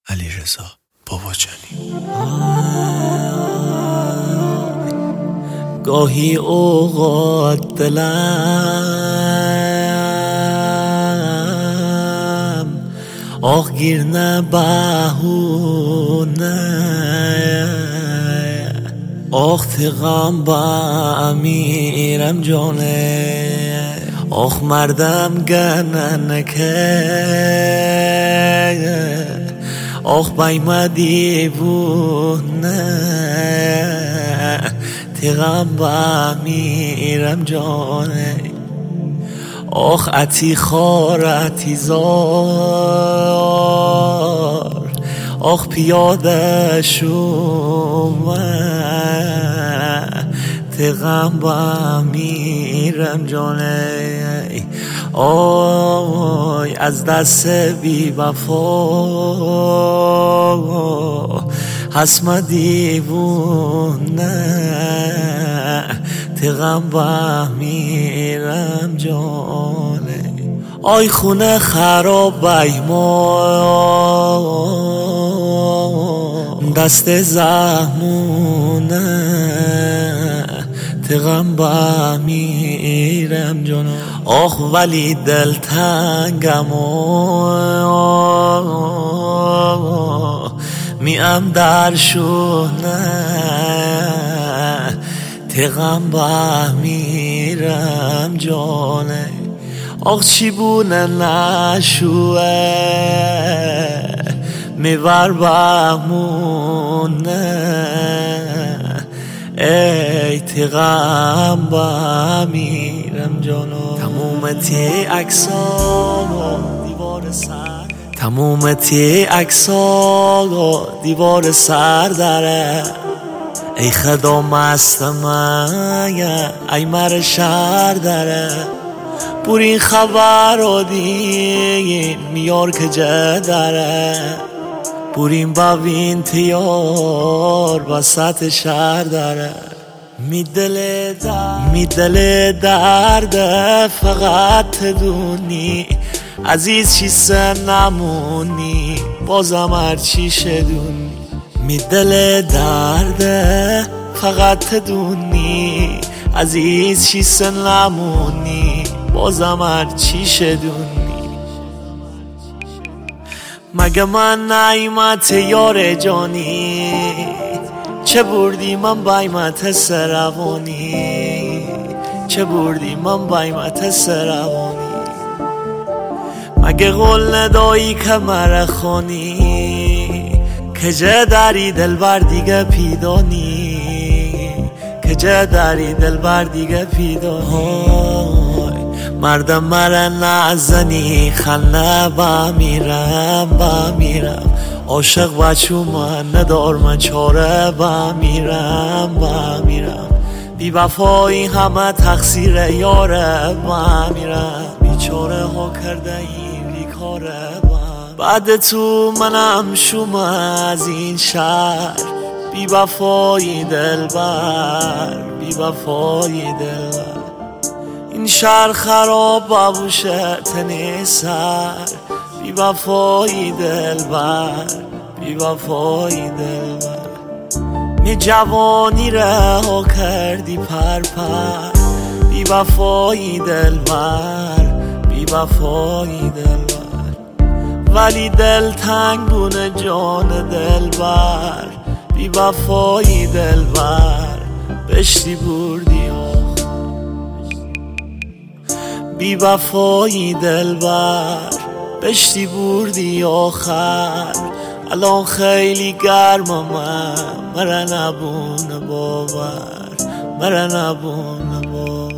علیرضا باباجانی. گاهی اوقات دلم آخ گیر نه بهونه آخ تقام با امیرم جانه آخ مردم گنن که آخ بایم دیوونه تقام با امیرم جانه آخ اتی خار اتی زار آخ پیاده شوم تقام با امیرم جانه آی از دست بی وفا حسم دیوونه تقام با امیرم جانه آی خونه خراب بایمان دست زحمونه تقام با امیرم جانه آخ ولی دل تنگم میم در شونه تقام با امیرم جانه آخ چی بونه نشوه میور بمونه ای تقام با امیرم جانو تمومتی اکسا دیوار سر تمومتی اکسا دیوار سر داره ای خدا مست من ای مر شهر داره بورین خبر رو دین میار که جه داره بورین باوین تیار وسط شهر داره می دل درد فقط دونی عزیز چی سن نمونی بازم هرچی شدونی می دل درد فقط دونی عزیز چی سن نمونی بازم هرچی شدونی مگه من نعیمت یار جانی چه بردی من بایمت سروانی چه بردی من بایمت سروانی مگه قول ندایی که مرخانی که جه داری دل بر دیگه پیدانی که جه داری دل بر دیگه پیدانی مردم مره نزنی خنه بمیرم عاشق بچو من ندار من چاره بمیرم بی وفایی همه تقصیر یاره بمیرم بیچاره ها کرده این بیکاره بعد تو منم شوم از این شهر بی وفایی دلبر بی وفایی دلبر این شهر خراب بابوشه تنی سر بی وفایی دلبر بی وفایی دلبر می جوانی رها کردی پر بی وفایی دلبر بی وفایی دلبر ولی دل تنگ بونه جان دلبر بی وفایی دلبر بشتی بردی بی وفایی دلبر بشتی بردی آخر الان خیلی گرمم مره نبونه باور مره نبونه باور